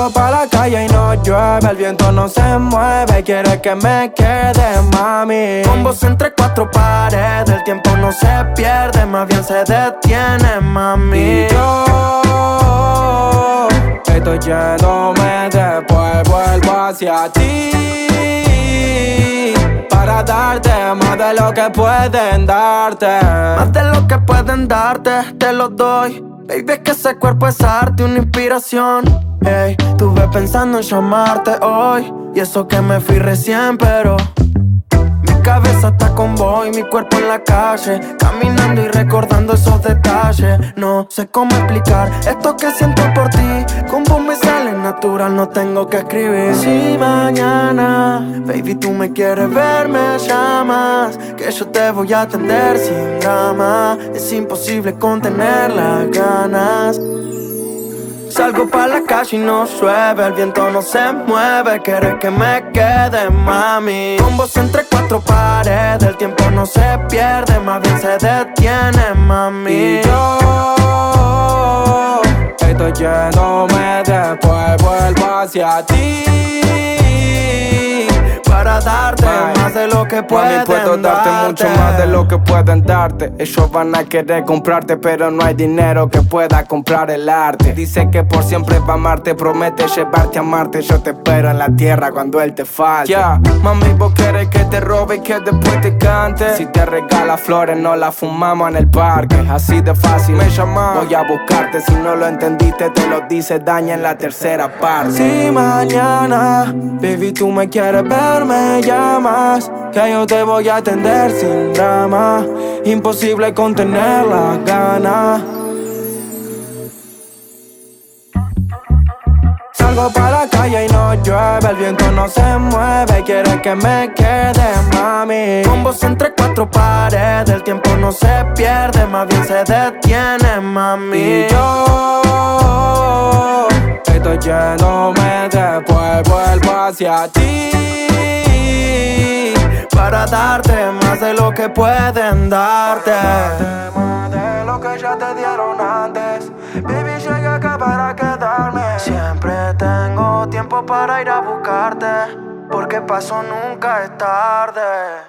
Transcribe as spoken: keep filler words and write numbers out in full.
Salgo pa' la calle y no llueve, el viento no se mueve, quiere que me quede, mami. Con vos entre cuatro paredes, el tiempo no se pierde, más bien se detiene, mami. Y yo estoy yéndome, después vuelvo hacia ti para darte más de lo que pueden darte. Más de lo que pueden darte, te lo doy. Baby, es que ese cuerpo es arte, una inspiración. Hey, estuve pensando en llamarte hoy, y eso que me fui recién, pero mi cabeza está con vos y mi cuerpo en la calle, caminando y recordando esos detalles. No sé cómo explicar esto que siento por ti, con vos me sale natural, no tengo que escribir. Si mañana, baby, tú me quieres ver, me llamas, que yo te voy a atender sin drama. Es imposible contener las ganas. Salgo pa' la calle y no llueve, el viento no se mueve, quieres que me quede, mami. Con vos entre cuatro paredes, el tiempo no se pierde, más bien se detiene, mami. Y yo estoy yéndome, después vuelvo hacia ti para darte Ay, más de lo que pueden mami, puedo darte. darte mucho más de lo que pueden darte. Ellos van a querer comprarte, pero no hay dinero que pueda comprar el arte. Dice que por siempre va a amarte, promete llevarte a Marte. Yo te espero en la tierra cuando él te falte. Ya, yeah. Mami, vos querés que te robe y que después te cante. Si te regala flores, no las fumamos en el parque. Así de fácil, me llamas, voy a buscarte. Si no lo entendiste, te lo dice Daña en la tercera parte. Si mañana, baby, tú me quieres ver, me llamas, que yo te voy a atender sin drama. Imposible contener las ganas. Salgo pa' la calle y no llueve, el viento no se mueve, quiere que me quede, mami. Con vos entre cuatro paredes, el tiempo no se pierde, más bien se detiene, mami. Y yo estoy yéndome, después vuelvo hacia ti para darte más de lo que pueden darte. Más de lo que ya te dieron antes. Baby, llegué acá para quedarme. Siempre tengo tiempo para ir a buscarte, porque paso nunca es tarde.